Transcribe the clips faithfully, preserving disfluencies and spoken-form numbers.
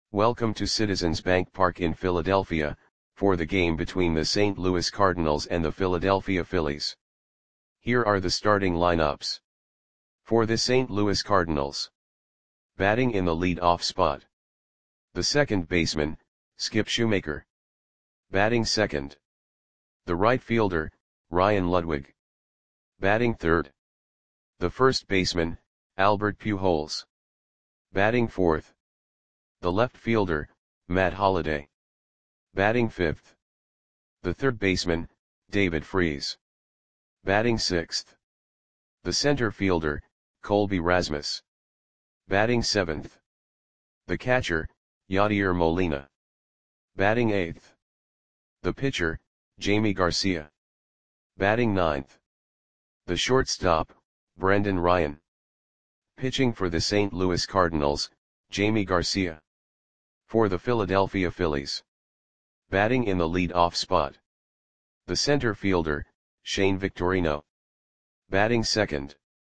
Welcome to Citizens Bank Park in Philadelphia, for the game between the Saint Louis Cardinals and the Philadelphia Phillies. Here are the starting lineups. For the Saint Louis Cardinals. Batting in the lead-off spot. The second baseman, Skip Shoemaker. Batting second. The right fielder, Ryan Ludwig. Batting third. The first baseman, Albert Pujols. Batting fourth. The left fielder, Matt Holliday. Batting fifth. The third baseman, David Freese. Batting sixth. The center fielder, Colby Rasmus. Batting seventh. The catcher, Yadier Molina. Batting eighth. The pitcher, Jamie Garcia. Batting ninth. The shortstop, Brendan Ryan. Pitching for the Saint Louis Cardinals, Jamie Garcia. For the Philadelphia Phillies. Batting in the lead-off spot. The center fielder, Shane Victorino. Batting second.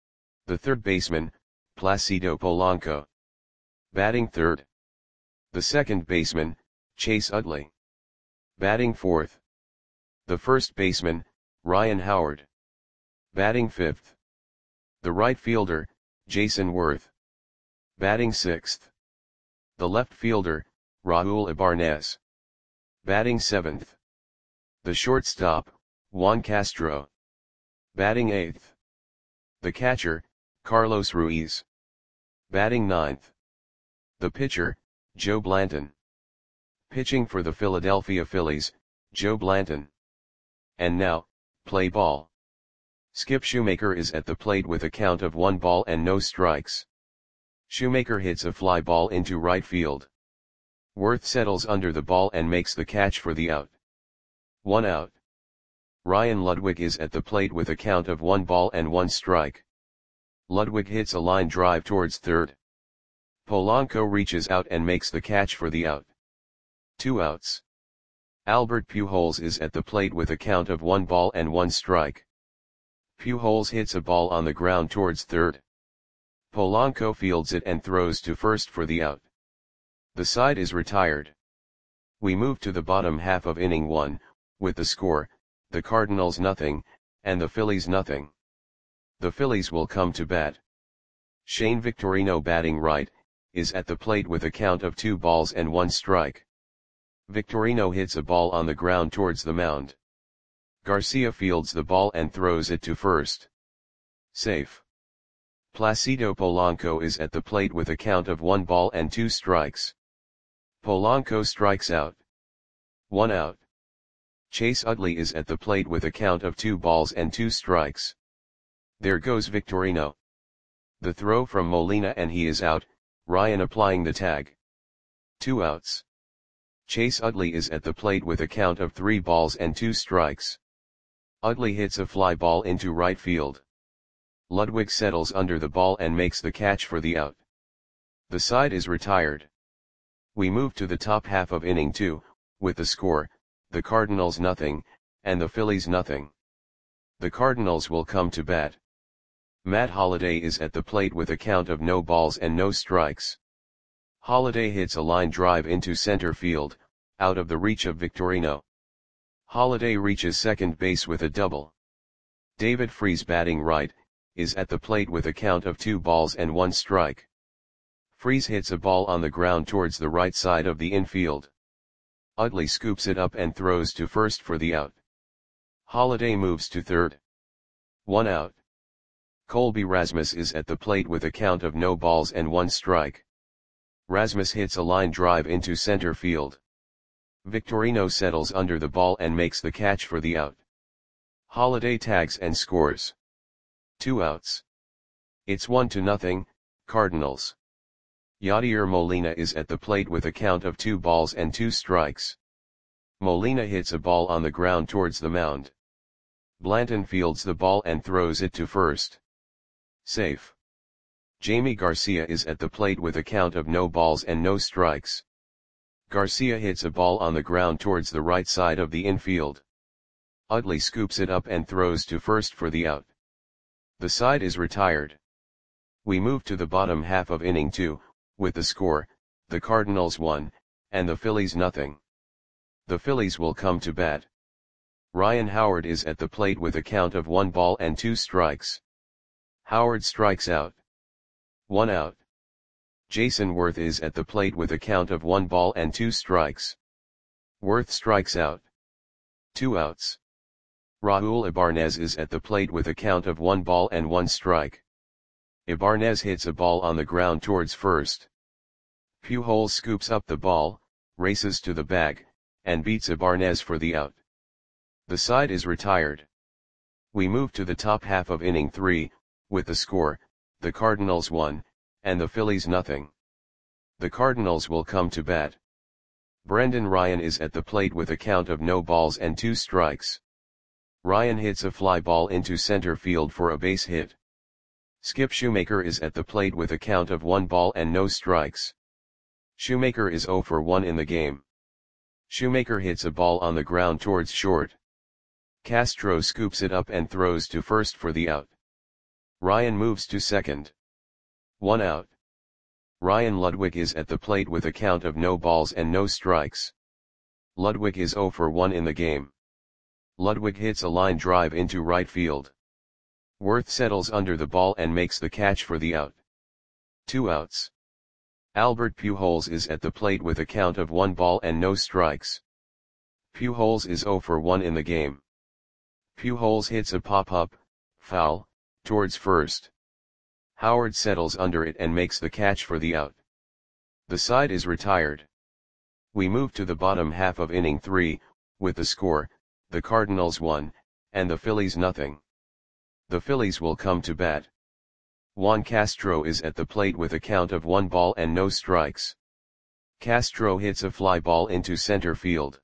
The third baseman, Placido Polanco. Batting third. The second baseman, Chase Utley. Batting fourth. The first baseman, Ryan Howard. Batting fifth. The right fielder, Jason Worth. Batting sixth. The left fielder, Raul Ibarnez. Batting seventh. The shortstop, Juan Castro. Batting eighth. The catcher, Carlos Ruiz. Batting ninth. The pitcher, Joe Blanton. Pitching for the Philadelphia Phillies, Joe Blanton. And now, play ball. Skip Shoemaker is at the plate with a count of one ball and no strikes. Shoemaker hits a fly ball into right field. Worth settles under the ball and makes the catch for the out. One out. Ryan Ludwig is at the plate with a count of one ball and one strike. Ludwig hits a line drive towards third. Polanco reaches out and makes the catch for the out. Two outs. Albert Pujols is at the plate with a count of one ball and one strike. Pujols hits a ball on the ground towards third. Polanco fields it and throws to first for the out. The side is retired. We move to the bottom half of inning one, with the score, the Cardinals nothing, and the Phillies nothing. The Phillies will come to bat. Shane Victorino batting right, is at the plate with a count of two balls and one strike. Victorino hits a ball on the ground towards the mound. Garcia fields the ball and throws it to first. Safe. Placido Polanco is at the plate with a count of one ball and two strikes. Polanco strikes out. One out. Chase Utley is at the plate with a count of two balls and two strikes. There goes Victorino. The throw from Molina and he is out, Ryan applying the tag. Two outs. Chase Utley is at the plate with a count of three balls and two strikes. Utley hits a fly ball into right field. Ludwig settles under the ball and makes the catch for the out. The side is retired. We move to the top half of inning two, with the score, the Cardinals nothing, and the Phillies nothing. The Cardinals will come to bat. Matt Holliday is at the plate with a count of no balls and no strikes. Holliday hits a line drive into center field, out of the reach of Victorino. Holliday reaches second base with a double. David Freese batting right, is at the plate with a count of two balls and one strike. Freese hits a ball on the ground towards the right side of the infield. Utley scoops it up and throws to first for the out. Holliday moves to third. One out. Colby Rasmus is at the plate with a count of no balls and one strike. Rasmus hits a line drive into center field. Victorino settles under the ball and makes the catch for the out. Holliday tags and scores. Two outs. It's one to nothing, Cardinals. Yadier Molina is at the plate with a count of two balls and two strikes. Molina hits a ball on the ground towards the mound. Blanton fields the ball and throws it to first. Safe. Jamie Garcia is at the plate with a count of no balls and no strikes. Garcia hits a ball on the ground towards the right side of the infield. Utley scoops it up and throws to first for the out. The side is retired. We move to the bottom half of inning two, with the score, the Cardinals one, and the Phillies nothing. The Phillies will come to bat. Ryan Howard is at the plate with a count of one ball and two strikes. Howard strikes out. One out. Jason Worth is at the plate with a count of one ball and two strikes. Worth strikes out. Two outs. Raul Ibanez is at the plate with a count of one ball and one strike. Ibanez hits a ball on the ground towards first. Pujols scoops up the ball, races to the bag, and beats Ibanez for the out. The side is retired. We move to the top half of inning three, with the score, the Cardinals one, and the Phillies nothing. The Cardinals will come to bat. Brendan Ryan is at the plate with a count of no balls and two strikes. Ryan hits a fly ball into center field for a base hit. Skip Shoemaker is at the plate with a count of one ball and no strikes. Shoemaker is zero for one in the game. Shoemaker hits a ball on the ground towards short. Castro scoops it up and throws to first for the out. Ryan moves to second. One out. Ryan Ludwig is at the plate with a count of no balls and no strikes. Ludwig is zero for one in the game. Ludwig hits a line drive into right field. Worth settles under the ball and makes the catch for the out. Two outs. Albert Pujols is at the plate with a count of one ball and no strikes. Pujols is zero for one in the game. Pujols hits a pop-up, foul, towards first. Howard settles under it and makes the catch for the out. The side is retired. We move to the bottom half of inning three, with the score, the Cardinals one, and the Phillies nothing. The Phillies will come to bat. Juan Castro is at the plate with a count of one ball and no strikes. Castro hits a fly ball into center field.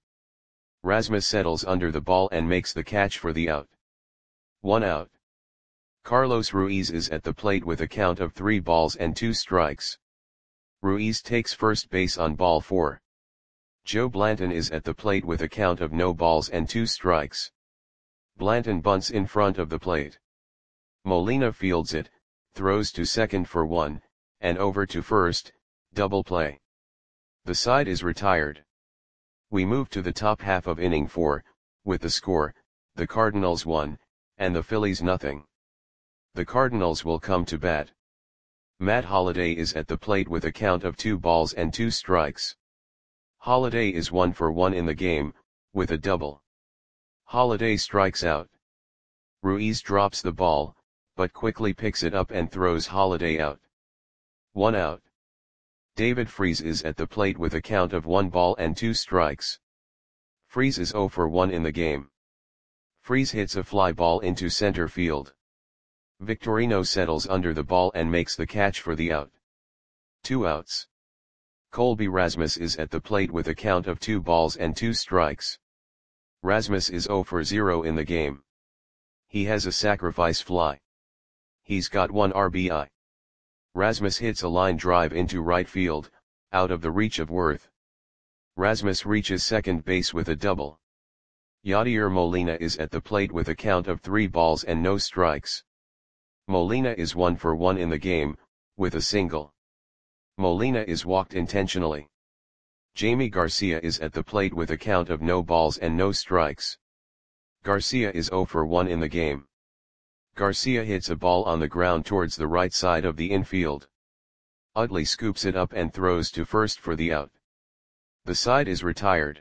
Rasmus settles under the ball and makes the catch for the out. One out. Carlos Ruiz is at the plate with a count of three balls and two strikes. Ruiz takes first base on ball four. Joe Blanton is at the plate with a count of no balls and two strikes. Blanton bunts in front of the plate. Molina fields it, throws to second for one, and over to first, double play. The side is retired. We move to the top half of inning four, with the score, the Cardinals one, and the Phillies nothing. The Cardinals will come to bat. Matt Holliday is at the plate with a count of two balls and two strikes. Holliday is one for one in the game, with a double. Holliday strikes out. Ruiz drops the ball, but quickly picks it up and throws Holliday out. One out. David Freese is at the plate with a count of one ball and two strikes. Freese is zero for one in the game. Freese hits a fly ball into center field. Victorino settles under the ball and makes the catch for the out. Two outs. Colby Rasmus is at the plate with a count of two balls and two strikes. Rasmus is zero for zero in the game. He has a sacrifice fly. He's got one R B I. Rasmus hits a line drive into right field, out of the reach of Worth. Rasmus reaches second base with a double. Yadier Molina is at the plate with a count of three balls and no strikes. Molina is one for one in the game, with a single. Molina is walked intentionally. Jamie Garcia is at the plate with a count of no balls and no strikes. Garcia is zero for one in the game. Garcia hits a ball on the ground towards the right side of the infield. Utley scoops it up and throws to first for the out. The side is retired.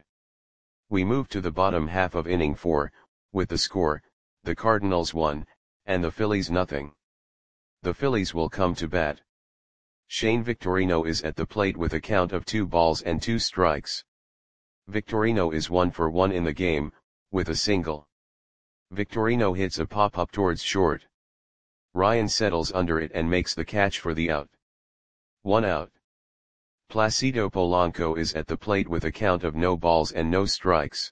We move to the bottom half of inning four, with the score, the Cardinals one, and the Phillies nothing. The Phillies will come to bat. Shane Victorino is at the plate with a count of two balls and two strikes. Victorino is one for one in the game, with a single. Victorino hits a pop-up towards short. Ryan settles under it and makes the catch for the out. One out. Placido Polanco is at the plate with a count of no balls and no strikes.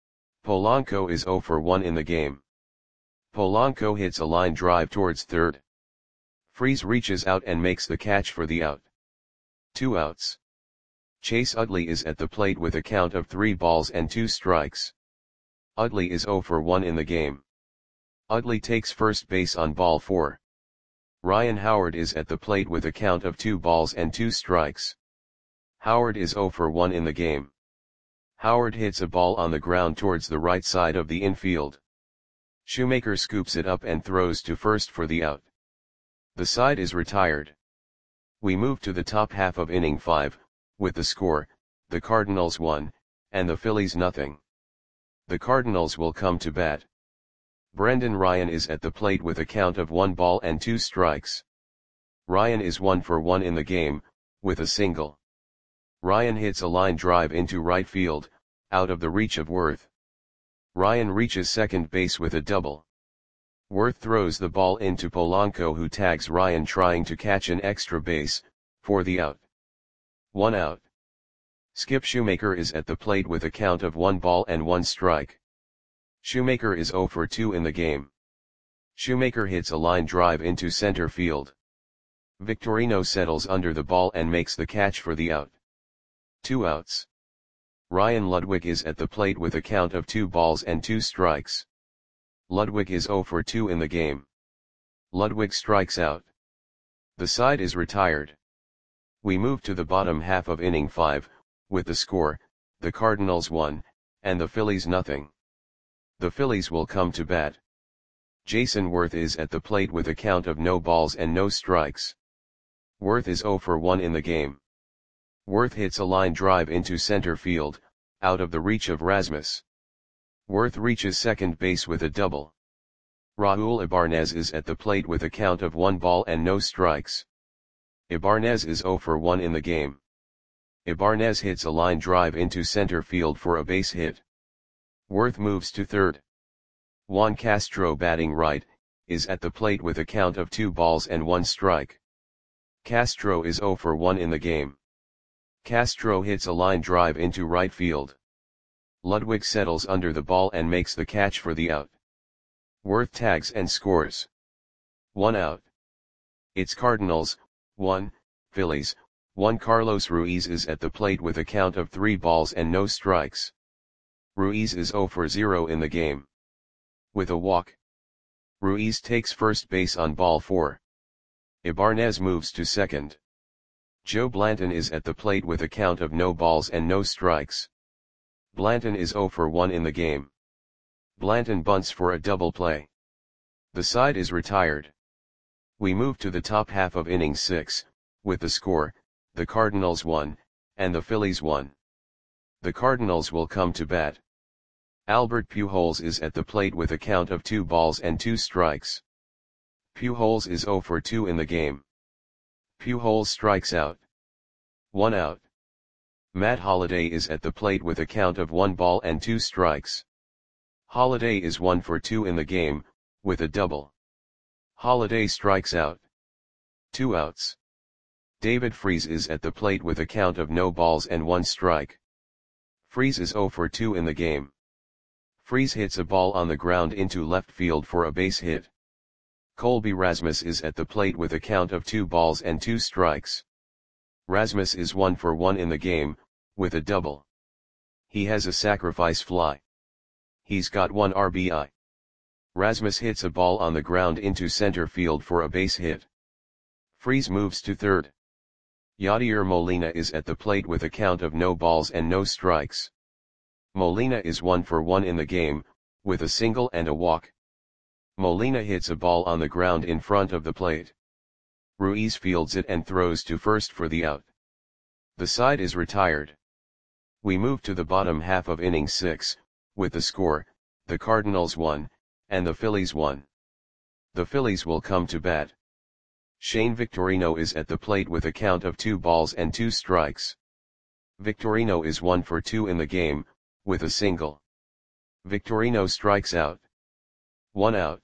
Polanco is zero for one in the game. Polanco hits a line drive towards third. Freese reaches out and makes the catch for the out. Two outs. Chase Utley is at the plate with a count of three balls and two strikes. Utley is zero for one in the game. Utley takes first base on ball four. Ryan Howard is at the plate with a count of two balls and two strikes. Howard is zero for one in the game. Howard hits a ball on the ground towards the right side of the infield. Shoemaker scoops it up and throws to first for the out. The side is retired. We move to the top half of inning five, with the score, the Cardinals one, and the Phillies nothing. The Cardinals will come to bat. Brendan Ryan is at the plate with a count of one ball and two strikes. Ryan is one for one in the game, with a single. Ryan hits a line drive into right field, out of the reach of Worth. Ryan reaches second base with a double. Worth throws the ball into Polanco, who tags Ryan trying to catch an extra base, for the out. One out. Skip Shoemaker is at the plate with a count of one ball and one strike. Shoemaker is zero for two in the game. Shoemaker hits a line drive into center field. Victorino settles under the ball and makes the catch for the out. Two outs. Ryan Ludwig is at the plate with a count of two balls and two strikes. Ludwig is zero for two in the game. Ludwig strikes out. The side is retired. We move to the bottom half of inning five, with the score, the Cardinals one, and the Phillies nothing. The Phillies will come to bat. Jason Worth is at the plate with a count of no balls and no strikes. Worth is zero for one in the game. Worth hits a line drive into center field, out of the reach of Rasmus. Worth reaches second base with a double. Raul Ibanez is at the plate with a count of one ball and no strikes. Ibanez is zero for one in the game. Ibanez hits a line drive into center field for a base hit. Worth moves to third. Juan Castro, batting right, is at the plate with a count of two balls and one strike. Castro is zero for one in the game. Castro hits a line drive into right field. Ludwig settles under the ball and makes the catch for the out. Worth tags and scores. One out. It's Cardinals, one, Phillies, one. Carlos Ruiz is at the plate with a count of three balls and no strikes. Ruiz is zero for zero in the game. With a walk. Ruiz takes first base on ball four. Ibanez moves to second. Joe Blanton is at the plate with a count of no balls and no strikes. Blanton is zero for one in the game. Blanton bunts for a double play. The side is retired. We move to the top half of inning six, with the score, the Cardinals one, and the Phillies one. The Cardinals will come to bat. Albert Pujols is at the plate with a count of two balls and two strikes. Pujols is zero for two in the game. Pujols strikes out. One out. Matt Holliday is at the plate with a count of one ball and two strikes. Holliday is one for two in the game, with a double. Holliday strikes out. Two outs. David Freese is at the plate with a count of no balls and one strike. Freese is zero for two in the game. Freese hits a ball on the ground into left field for a base hit. Colby Rasmus is at the plate with a count of two balls and two strikes. Rasmus is one for one in the game, with a double. He has a sacrifice fly. He's got one R B I. Rasmus hits a ball on the ground into center field for a base hit. Freese moves to third. Yadier Molina is at the plate with a count of no balls and no strikes. Molina is one for one in the game, with a single and a walk. Molina hits a ball on the ground in front of the plate. Ruiz fields it and throws to first for the out. The side is retired. We move to the bottom half of inning six, with the score, the Cardinals one, and the Phillies one. The Phillies will come to bat. Shane Victorino is at the plate with a count of two balls and two strikes. Victorino is one for two in the game, with a single. Victorino strikes out. One out.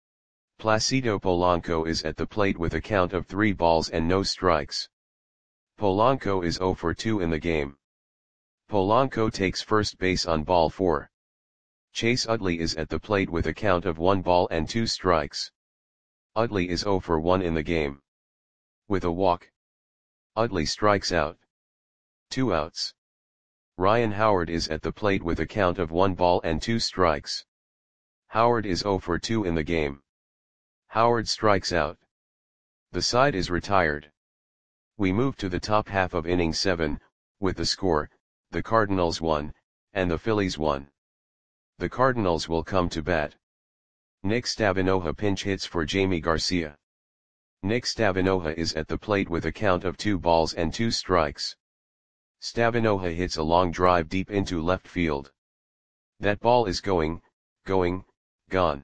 Placido Polanco is at the plate with a count of three balls and no strikes. Polanco is zero for two in the game. Polanco takes first base on ball four. Chase Utley is at the plate with a count of one ball and two strikes. Utley is zero for one in the game. With a walk. Utley strikes out. Two outs. Ryan Howard is at the plate with a count of one ball and two strikes. Howard is zero for two in the game. Howard strikes out. The side is retired. We move to the top half of inning seven, with the score, the Cardinals won, and the Phillies won. The Cardinals will come to bat. Nick Stavinoha pinch hits for Jamie Garcia. Nick Stavinoha is at the plate with a count of two balls and two strikes. Stavinoha hits a long drive deep into left field. That ball is going, going, gone.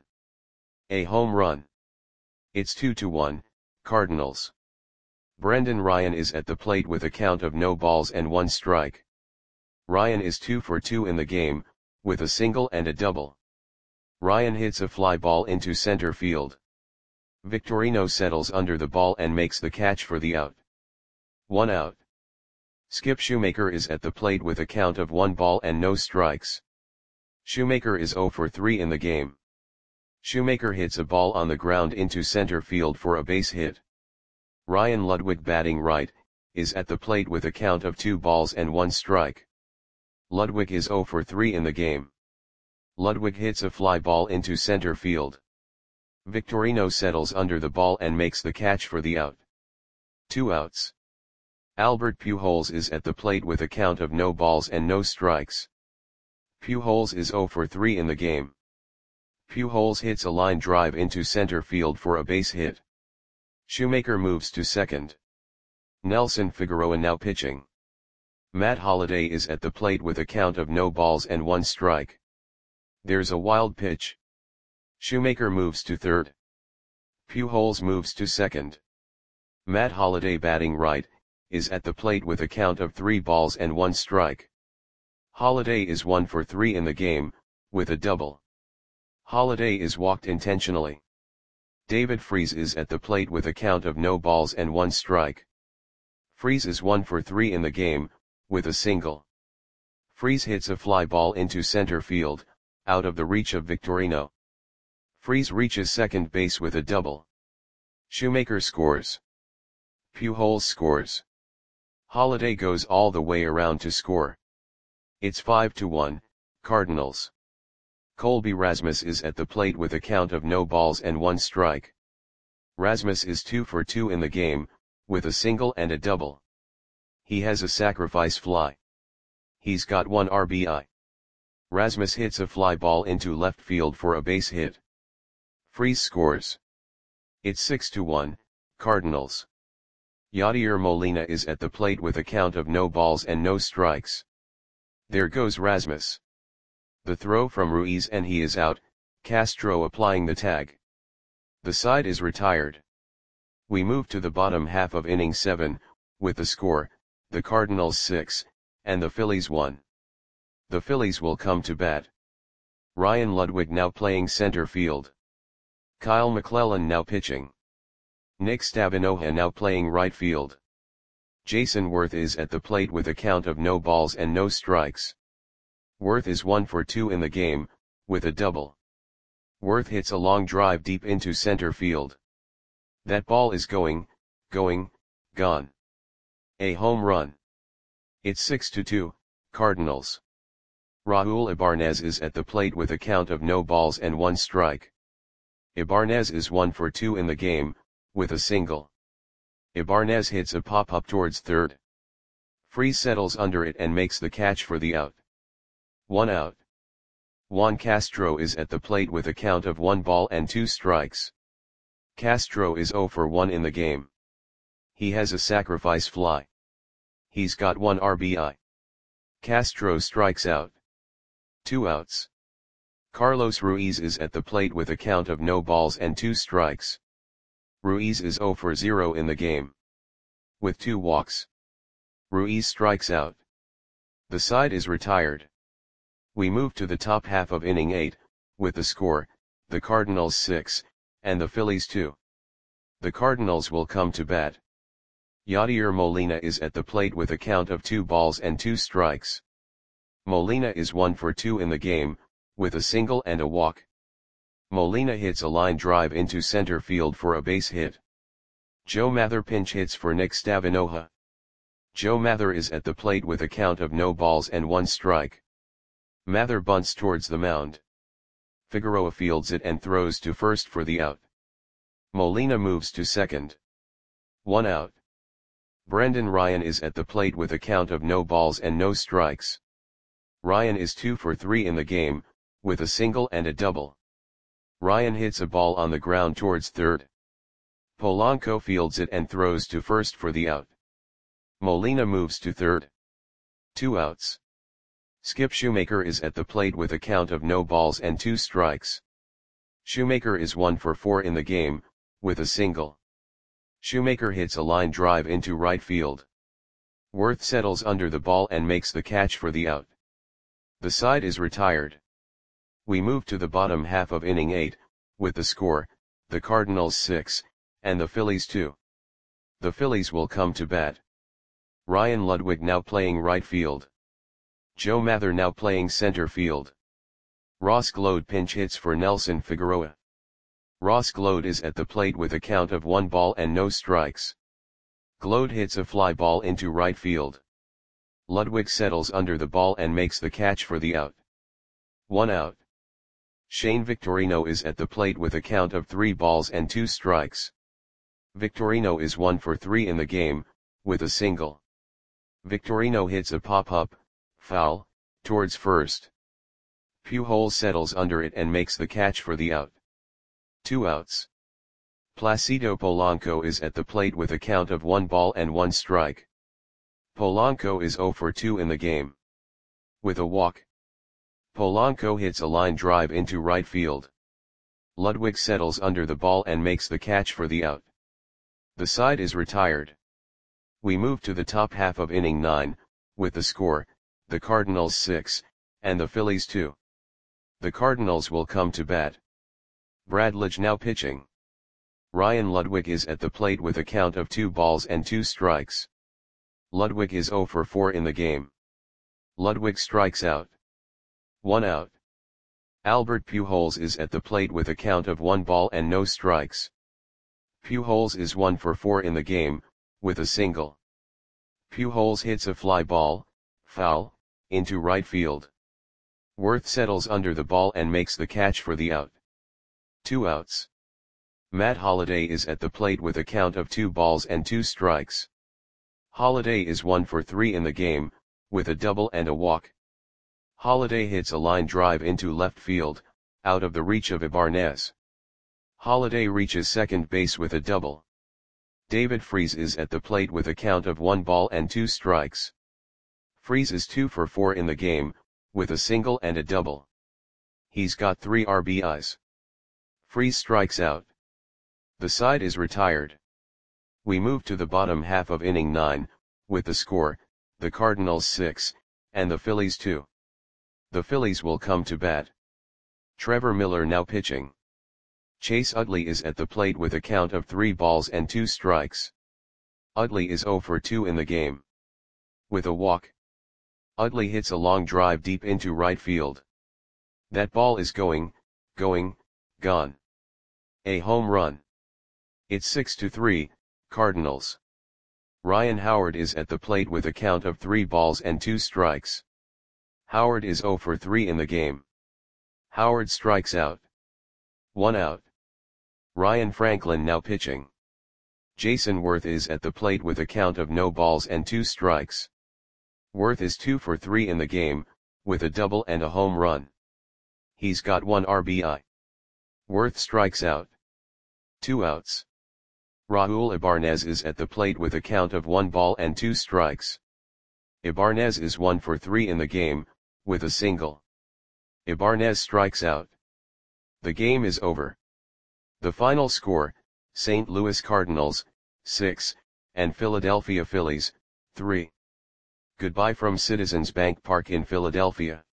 A home run. It's two to one, Cardinals. Brendan Ryan is at the plate with a count of no balls and one strike. Ryan is two for two in the game, with a single and a double. Ryan hits a fly ball into center field. Victorino settles under the ball and makes the catch for the out. One out. Skip Shoemaker is at the plate with a count of one ball and no strikes. Shoemaker is zero for three in the game. Shoemaker hits a ball on the ground into center field for a base hit. Ryan Ludwig, batting right, is at the plate with a count of two balls and one strike. Ludwig is zero for three in the game. Ludwig hits a fly ball into center field. Victorino settles under the ball and makes the catch for the out. Two outs. Albert Pujols is at the plate with a count of no balls and no strikes. Pujols is zero for three in the game. Pujols hits a line drive into center field for a base hit. Shoemaker moves to second. Nelson Figueroa now pitching. Matt Holliday is at the plate with a count of no balls and one strike. There's a wild pitch. Shoemaker moves to third. Pujols moves to second. Matt Holliday, batting right, is at the plate with a count of three balls and one strike. Holliday is one for three in the game, with a double. Holliday is walked intentionally. David Freese is at the plate with a count of no balls and one strike. Freese is one for three in the game, with a single. Freese hits a fly ball into center field, out of the reach of Victorino. Freese reaches second base with a double. Shoemaker scores. Pujols scores. Holliday goes all the way around to score. It's five to one, Cardinals. Colby Rasmus is at the plate with a count of no balls and one strike. Rasmus is two for two in the game, with a single and a double. He has a sacrifice fly. He's got one R B I. Rasmus hits a fly ball into left field for a base hit. Freese scores. It's six to one, Cardinals. Yadier Molina is at the plate with a count of no balls and no strikes. There goes Rasmus. The throw from Ruiz and he is out, Castro applying the tag. The side is retired. We move to the bottom half of inning seven, with the score, the Cardinals six, and the Phillies one. The Phillies will come to bat. Ryan Ludwig now playing center field. Kyle McClellan now pitching. Nick Stavinoha now playing right field. Jason Worth is at the plate with a count of no balls and no strikes. Worth is one for two in the game, with a double. Worth hits a long drive deep into center field. That ball is going, going, gone. A home run. It's six to two, Cardinals. Raul Ibanez is at the plate with a count of no balls and one strike. Ibanez is one for two in the game, with a single. Ibanez hits a pop-up towards third. Freese settles under it and makes the catch for the out. One out. Juan Castro is at the plate with a count of one ball and two strikes. Castro is zero for one in the game. He has a sacrifice fly. He's got one R B I. Castro strikes out. Two outs. Carlos Ruiz is at the plate with a count of no balls and two strikes. Ruiz is zero for zero in the game. With two walks. Ruiz strikes out. The side is retired. We move to the top half of inning eight, with the score, the Cardinals six, and the Phillies two. The Cardinals will come to bat. Yadier Molina is at the plate with a count of two balls and two strikes. Molina is one for two in the game, with a single and a walk. Molina hits a line drive into center field for a base hit. Joe Mather pinch hits for Nick Stavinoha. Joe Mather is at the plate with a count of no balls and one strike. Mather bunts towards the mound. Figueroa fields it and throws to first for the out. Molina moves to second. One out. Brendan Ryan is at the plate with a count of no balls and no strikes. Ryan is two for three in the game, with a single and a double. Ryan hits a ball on the ground towards third. Polanco fields it and throws to first for the out. Molina moves to third. Two outs. Skip Shoemaker is at the plate with a count of no balls and two strikes. Shoemaker is one for four in the game, with a single. Shoemaker hits a line drive into right field. Worth settles under the ball and makes the catch for the out. The side is retired. We move to the bottom half of inning eight, with the score, the Cardinals six, and the Phillies two. The Phillies will come to bat. Ryan Ludwig now playing right field. Joe Mather now playing center field. Ross Gload pinch hits for Nelson Figueroa. Ross Gload is at the plate with a count of one ball and no strikes. Gload hits a fly ball into right field. Ludwig settles under the ball and makes the catch for the out. One out. Shane Victorino is at the plate with a count of three balls and two strikes. Victorino is one for three in the game, with a single. Victorino hits a pop-up, foul, towards first. Pujols settles under it and makes the catch for the out. Two outs. Placido Polanco is at the plate with a count of one ball and one strike. Polanco is zero for two in the game. With a walk. Polanco hits a line drive into right field. Ludwig settles under the ball and makes the catch for the out. The side is retired. We move to the top half of inning nine, with the score, the Cardinals six, and the Phillies two. The Cardinals will come to bat. Brad Lidge now pitching. Ryan Ludwig is at the plate with a count of two balls and two strikes. Ludwig is zero for four in the game. Ludwig strikes out. One out. Albert Pujols is at the plate with a count of one ball and no strikes. Pujols is one for four in the game, with a single. Pujols hits a fly ball, foul, into right field. Worth settles under the ball and makes the catch for the out. Two outs. Matt Holliday is at the plate with a count of two balls and two strikes. Holliday is one for three in the game, with a double and a walk. Holliday hits a line drive into left field, out of the reach of Ibanez. Holliday reaches second base with a double. David Freese is at the plate with a count of one ball and two strikes. Freese is two for four in the game, with a single and a double. He's got three R B Is. Freese strikes out. The side is retired. We move to the bottom half of inning nine, with the score, the Cardinals six, and the Phillies two. The Phillies will come to bat. Trevor Miller now pitching. Chase Utley is at the plate with a count of three balls and two strikes. Utley is zero for two in the game. With a walk. Utley hits a long drive deep into right field. That ball is going, going, gone. A home run. It's six to three, Cardinals. Ryan Howard is at the plate with a count of three balls and two strikes. Howard is zero for three in the game. Howard strikes out. One out. Ryan Franklin now pitching. Jason Worth is at the plate with a count of no balls and two strikes. Worth is two for three in the game, with a double and a home run. He's got one R B I. Worth strikes out. Two outs. Raul Ibanez is at the plate with a count of one ball and two strikes. Ibanez is one for three in the game, with a single. Ibanez strikes out. The game is over. The final score, Saint Louis Cardinals, six, and Philadelphia Phillies, three. Goodbye from Citizens Bank Park in Philadelphia.